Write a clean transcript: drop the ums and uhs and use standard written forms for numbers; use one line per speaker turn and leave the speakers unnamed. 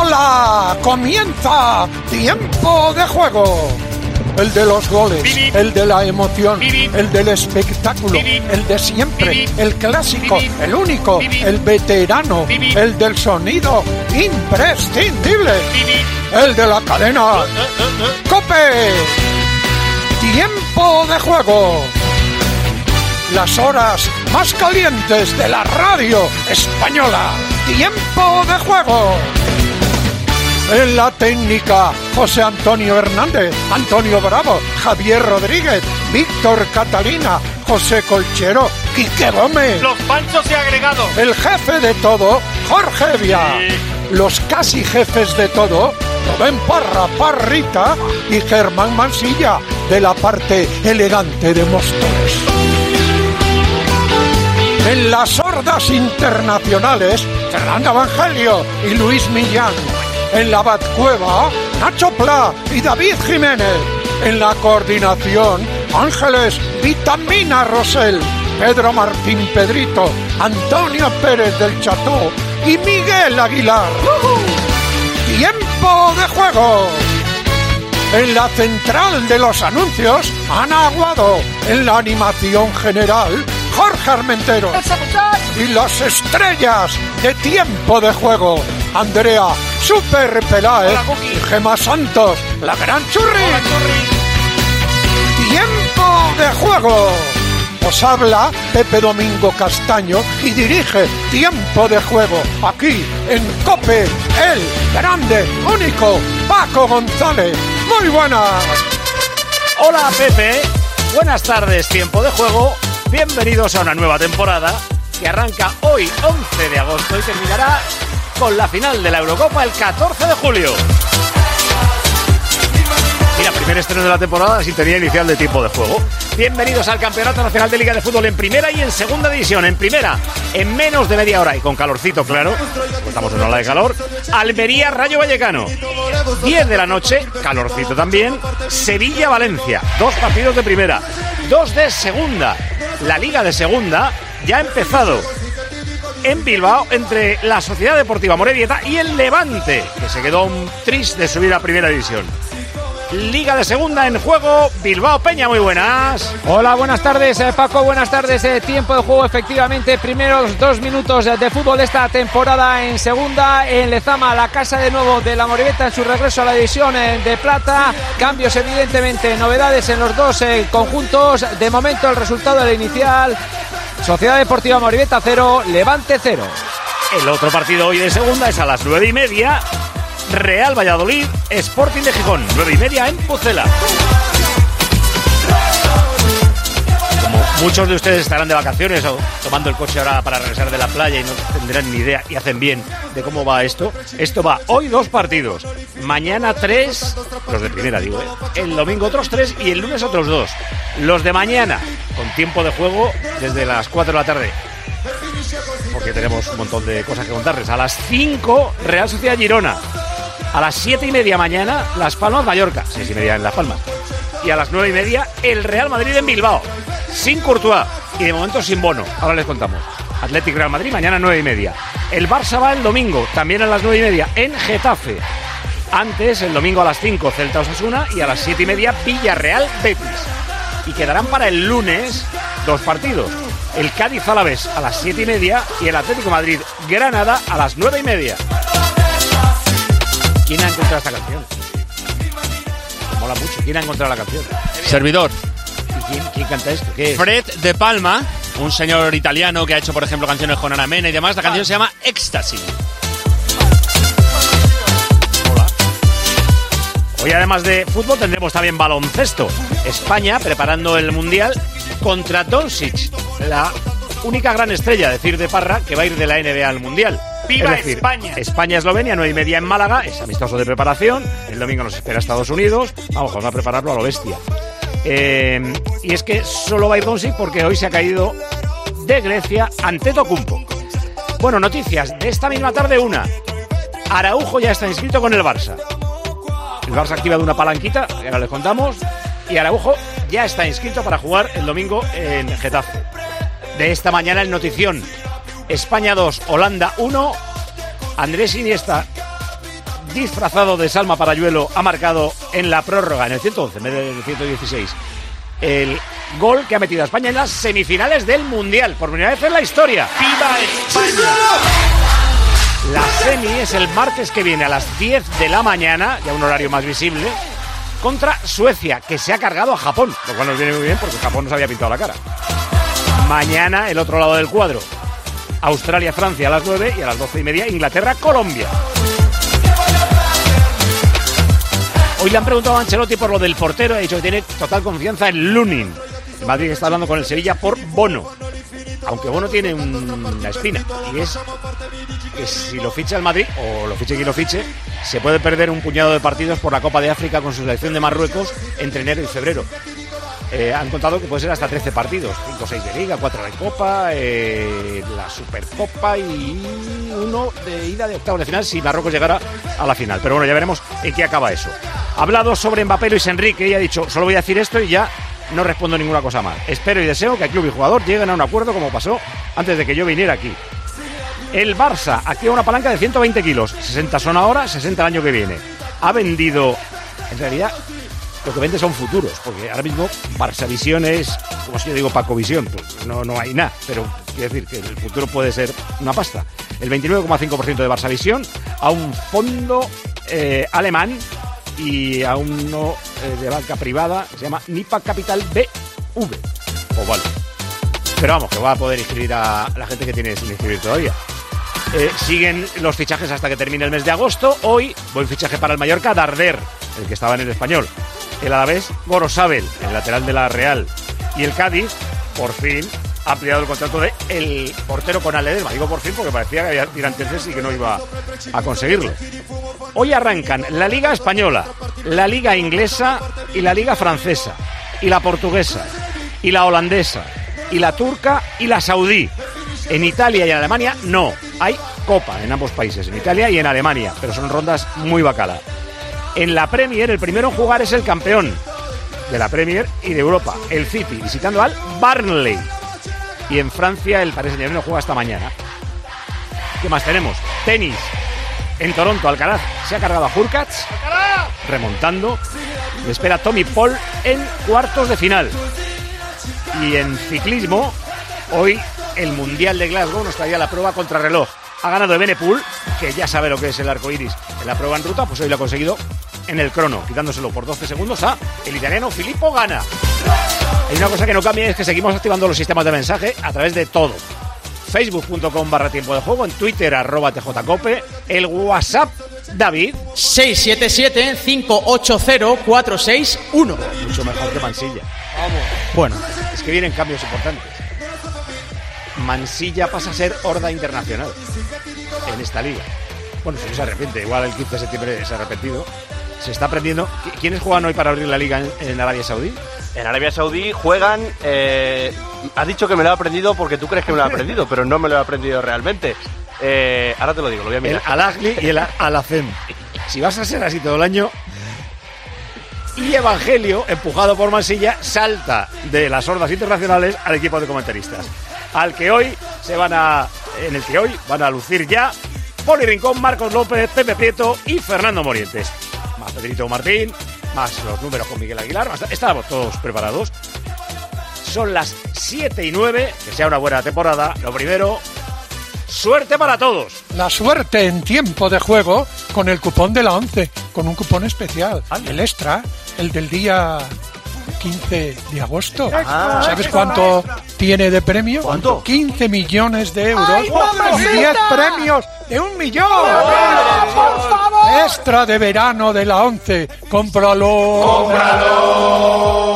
¡Hola! ¡Comienza Tiempo de Juego! El de los goles, el de la emoción, el del espectáculo, el de siempre, el clásico, el único, el veterano, el del sonido imprescindible, el de la cadena ¡COPE! Tiempo de Juego. Las horas más calientes de la radio española. Tiempo de Juego. En la técnica, José Antonio Hernández, Antonio Bravo, Javier Rodríguez, Víctor Catalina, José Colchero, Quique Gómez.
Los panchos y agregados.
El jefe de todo, Jorge Evia. Sí. Los casi jefes de todo, Rubén Parra, Parrita y Germán Mansilla, de la parte elegante de Móstoles. En las sordas internacionales, Fernando Evangelio y Luis Millán. En la Batcueva, Nacho Pla y David Jiménez. En la coordinación, Ángeles Vitamina Rosell, Pedro Martín Pedrito, Antonio Pérez del Cható y Miguel Aguilar. ¡Tiempo de Juego! En la central de los anuncios, Ana Aguado. En la animación general, Jorge Armentero. Y las estrellas de Tiempo de Juego, Andrea Super Peláez y Gemma Santos, la gran Churri.
Hola, Churri.
Tiempo de Juego. Os habla Pepe Domingo Castaño y dirige Tiempo de Juego aquí en COPE, el grande, único Paco González. Muy buenas.
Hola Pepe, buenas tardes. Tiempo de Juego. Bienvenidos a una nueva temporada que arranca hoy 11 de agosto y terminará con la final de la Eurocopa el 14 de julio. Mira, primer estreno de la temporada, sintonía inicial de Tiempo de Juego. Bienvenidos al Campeonato Nacional de Liga de Fútbol en primera y en segunda división. En primera, en menos de media hora y con calorcito, claro, estamos en una ola de calor, Almería Rayo Vallecano. 10 de la noche, calorcito también, Sevilla-Valencia. 2 partidos de primera, 2 de segunda. La Liga de Segunda ya ha empezado en Bilbao entre la Sociedad Deportiva Morevieta y el Levante, que se quedó un tris de subir a primera división. Liga de Segunda en juego, Bilbao Peña, muy buenas.
Hola, buenas tardes Paco, buenas tardes. Tiempo de Juego, efectivamente, primeros 2 minutos de fútbol esta temporada en Segunda, en Lezama, la casa de nuevo de la Morevieta en su regreso a la división de plata. Cambios evidentemente, novedades en los dos conjuntos. De momento el resultado del inicial, Sociedad Deportiva Morevieta 0, Levante 0.
El otro partido hoy de Segunda es a las 9:30. Real Valladolid, Sporting de Gijón, 9:30 en Pucela. Como muchos de ustedes estarán de vacaciones o tomando el coche ahora para regresar de la playa y no tendrán ni idea, y hacen bien de cómo va esto va hoy 2 partidos, mañana 3, los de primera digo, el domingo otros 3 y el lunes otros 2. Los de mañana, con Tiempo de Juego desde las 4 de la tarde. Porque tenemos un montón de cosas que contarles. A las 5, Real Sociedad Girona. A las 7:30 mañana, Las Palmas Mallorca. 6:30 en Las Palmas. Y a las 9:30, el Real Madrid en Bilbao. Sin Courtois y de momento sin Bono. Ahora les contamos. Athletic Real Madrid, mañana 9:30. El Barça va el domingo, también a las 9:30, en Getafe. Antes, el domingo a las 5, Celta Osasuna. Y a las 7:30, Villarreal Betis. Y quedarán para el lunes 2 partidos. El Cádiz Alavés a las 7:30 y el Atlético Madrid Granada a las 9:30. ¿Quién ha encontrado esta canción? Me mola mucho. ¿Quién ha encontrado la canción?
Servidor.
¿Y quién canta esto? ¿Qué es?
Fred De Palma, un señor italiano que ha hecho, por ejemplo, canciones con Ana Mena y demás. La canción se llama Éxtasis.
Hola. Hoy, además de fútbol, tendremos también baloncesto. España preparando el Mundial contra Doncic, la única gran estrella, decir de Parra, que va a ir de la NBA al Mundial. ¡Viva es decir, España! España-Eslovenia, 9:30 en Málaga, es amistoso de preparación. El domingo nos espera Estados Unidos. Vamos a prepararlo a lo bestia. Y es que solo va a ir Doncic porque hoy se ha caído de Grecia Antetokounmpo. Bueno, noticias de esta misma tarde, una. Araujo ya está inscrito con el Barça. El Barça ha activado una palanquita, que ahora les contamos. Y Araujo ya está inscrito para jugar el domingo en Getafe. De esta mañana el notición: España 2, Holanda 1. Andrés Iniesta disfrazado de Salma Parayuelo, ha marcado en la prórroga, en el 111, en vez del 116, el gol que ha metido a España en las semifinales del Mundial, por primera vez en la historia. ¡Viva España! La semi es el martes que viene a las 10 de la mañana, ya un horario más visible, contra Suecia, que se ha cargado a Japón, lo cual nos viene muy bien porque Japón nos había pintado la cara. Mañana, el otro lado del cuadro, Australia-Francia a las 9 y a las 12:30 Inglaterra-Colombia. Hoy le han preguntado a Ancelotti por lo del portero, ha dicho que tiene total confianza en Lunin. El Madrid está hablando con el Sevilla por Bono, aunque Bono tiene una espina, y es que si lo ficha el Madrid, o lo fiche quien lo fiche, se puede perder un puñado de partidos por la Copa de África con su selección de Marruecos entre enero y febrero. Han contado que puede ser hasta 13 partidos, 5 o 6 de Liga, 4 de Copa, la Supercopa y 1 de ida de octavos de final si Marruecos llegara a la final. Pero bueno, ya veremos en qué acaba eso. Ha hablado sobre Mbappé, Luis Enrique, y ha dicho, solo voy a decir esto y ya no respondo ninguna cosa más. Espero y deseo que el club y jugador lleguen a un acuerdo como pasó antes de que yo viniera aquí. El Barça activa una palanca de 120 kilos, 60 son ahora, 60 el año que viene. Ha vendido, en realidad, lo que vende son futuros, porque ahora mismo Barça Visión es, como si yo digo, Paco Visión, pues no hay nada, pero quiero decir que el futuro puede ser una pasta. El 29,5% de Barça Visión a un fondo alemán y a uno de banca privada que se llama Nipa Capital BV, o vale. Pero vamos, que va a poder inscribir a la gente que tiene sin inscribir todavía. Siguen los fichajes hasta que termine el mes de agosto. Hoy, buen fichaje para el Mallorca, Darder, el que estaba en el Español. El Alavés, Gorosabel, el lateral de la Real. Y el Cádiz, por fin, ha ampliado el contrato de el portero con Ledesma. Digo por fin porque parecía que había tirantes y que no iba a conseguirlo. Hoy arrancan la Liga Española, la Liga Inglesa y la Liga Francesa, y la Portuguesa, y la Holandesa, y la Turca y la Saudí. En Italia y en Alemania no, hay Copa en ambos países, en Italia y en Alemania, pero son rondas muy bacala. En la Premier, el primero en jugar es el campeón de la Premier y de Europa, el City, visitando al Burnley. Y en Francia, el Paris Saint-Germain juega esta mañana. ¿Qué más tenemos? Tenis. En Toronto, Alcaraz se ha cargado a Hurkacz, remontando. Le espera Tommy Paul en cuartos de final. Y en ciclismo, hoy el Mundial de Glasgow nos traía la prueba contrarreloj. Ha ganado Evenepoel, que ya sabe lo que es el arco iris en la prueba en ruta, pues hoy lo ha conseguido en el crono, quitándoselo por 12 segundos a el italiano Filippo Ganna. Hay una cosa que no cambia, es que seguimos activando los sistemas de mensaje a través de todo. Facebook.com/tiempo de juego, en Twitter @tjcope, el WhatsApp, David
677-580-461.
Mucho mejor que Mansilla.
Vamos.
Bueno, es que vienen cambios importantes. Mansilla pasa a ser horda internacional en esta liga. Bueno, si no se arrepiente, igual el 15 de septiembre se ha arrepentido. Se está aprendiendo. ¿Quiénes juegan hoy para abrir la liga en Arabia Saudí?
En Arabia Saudí juegan... has dicho que me lo he aprendido porque tú crees que me lo he aprendido, pero no me lo he aprendido realmente. Ahora te lo digo, lo voy a mirar.
El Al-Ahly y el Al-Azem. Si vas a ser así todo el año... Y Evangelio, empujado por Mansilla, salta de las hordas internacionales al equipo de comentaristas. En el que hoy van a lucir ya Poli Rincón, Marcos López, Pepe Prieto y Fernando Morientes. Más Pedrito Martín, más los números con Miguel Aguilar. Estábamos todos preparados. Son las 7:09, que sea una buena temporada. Lo primero, suerte para todos.
La suerte en tiempo de juego con el cupón de la 11, con un cupón especial. El extra, el del día 15 de agosto. ¿Sabes cuánto tiene de premio?
¿Cuánto?
15 millones de euros.
¡Ay,
y 10 premios de 1 millón.
¡Por favor!
Extra de verano de la 11. ¡Cómpralo!